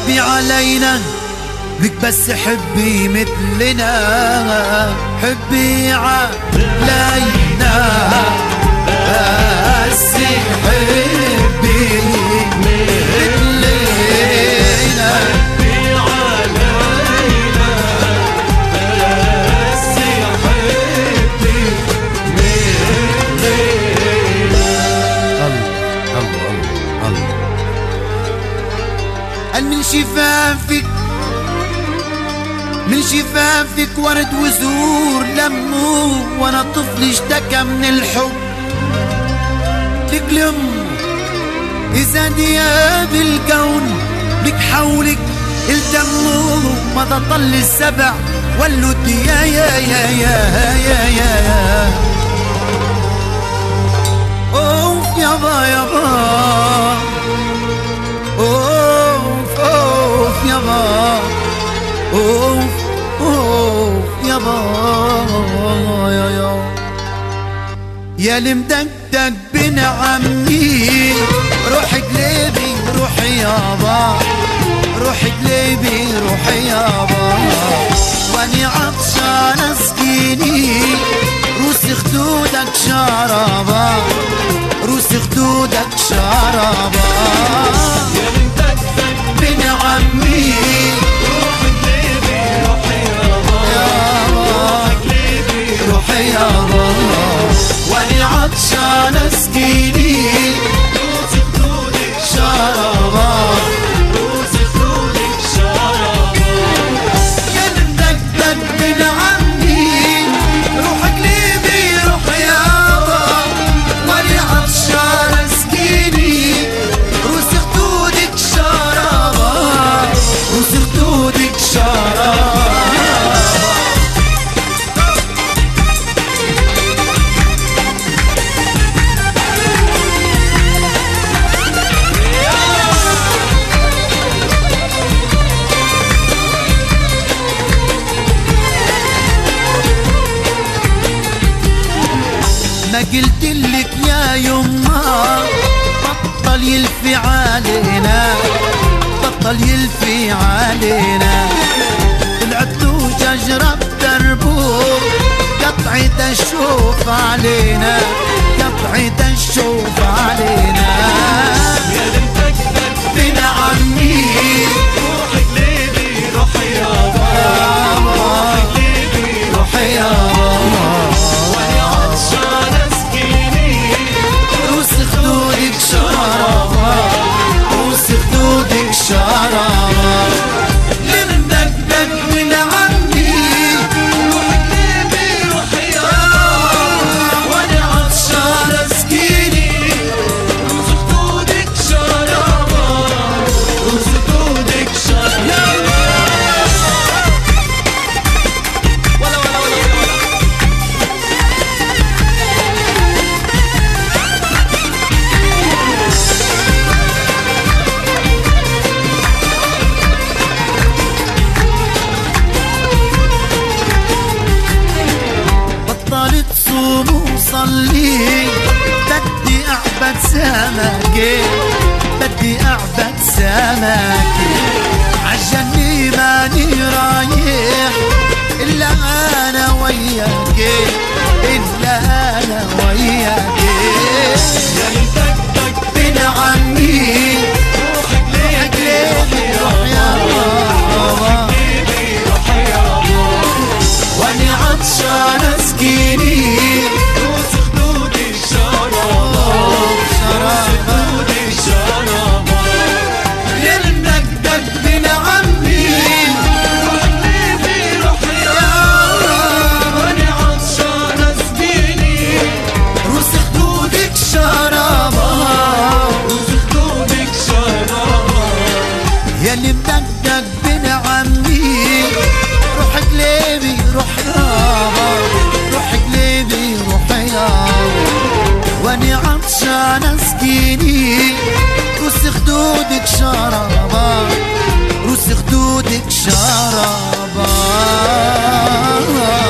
حبي علينا بك بس حبي مثلنا، حبي علينا بس حبي مثلنا، حبي علينا بس حبي مثلنا. الله الله قال من شفافك، من شفافك ورد وزور لمه، وانا طفل اشتكى من الحب لك لمه. اذا دياب الكون بك حولك التمه، ما تطل السبع ولد يا يا يا يا يا يا اوف يابا يابا اوف اوف يابا اوف اوف يابا يا يا يا المدقدق بن عمي، روحي قلبي روحي يابا، روحي قلبي روحي يابا، واني عطشان اسقيني روسي خدودك شرابا، روسي خدودك شرابا. يا المدقدق بن عمي روحي قلبي روحي يابا، روحي قلبي روحي يابا، واني عطشان اسقيني روسي خدودك شرابا، روسي خدودك شرابا. يا المدقدق بن عمي روحي قلبي روحي يابا، واني عطشان اسقيني روسي خدودك شرابا، روسي خدودك شرابا. ما قلتلك يا يما بطل يلفي علينا، بطل يلفي علينا، طلعت له شجرة بدربه قطعت الشوف علينا، قطعت الشوف علينا. يا المدقدق بن عمي روحي قلبي روحي يابا، روحي قلبي روحي يابا، واني عطشان اسقيني روسي خدودك شرابا، روسي خدودك شرابا. المدقدق بن عمي روحي قلبي روحي يابا، وانا عطشان اسقيني روسي خدودك شرابا، روسي خدودك شرابا. ولا ولا ولا ولا بطلت صوم وصلي، بدي اعبد سمكي، بدي اعبد سمكي، عالجني ماني رايح الا انا وياكي، الا انا وياكي. يا المدقدق بن عمي روحي قلبي روحي روح يابا، يابا، قلبي روحي يابا، واني عطشان اسقيني روسي خدودك شرابا، روسي خدودك شرابا. يا المدقدق بن عمي روحي قلبي روحي يابا، واني عطشان اسقيني روسي خدودك شرابا، روسي خدودك شرابا. يا اللي مدقدق بن عمي روح قلبي روح يابا، روح قلبي روح يابا، واني عطشان اسقيني روسي خدودك شرابا، روسي خدودك شرابا.